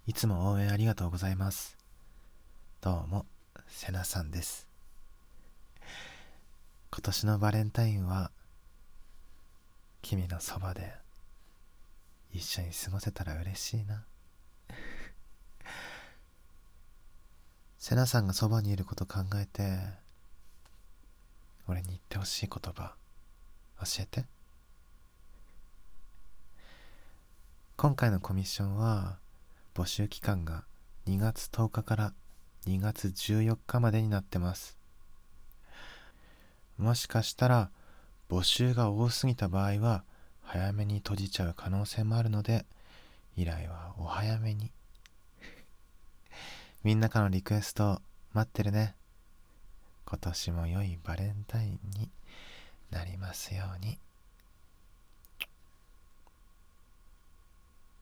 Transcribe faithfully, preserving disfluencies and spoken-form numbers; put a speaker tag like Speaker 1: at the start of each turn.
Speaker 1: いつも応援ありがとうございます。どうも、セナさんです。今年のバレンタインは君のそばで一緒に過ごせたら嬉しいな。セナさんがそばにいること考えて、俺に言ってほしい言葉教えて。今回のコミッションは募集期間がにがつとおかからにがつじゅうよっかまでになってます。もしかしたら募集が多すぎた場合は早めに閉じちゃう可能性もあるので、依頼はお早めに。みんなからのリクエスト待ってるね。今年も良いバレンタインになりますように。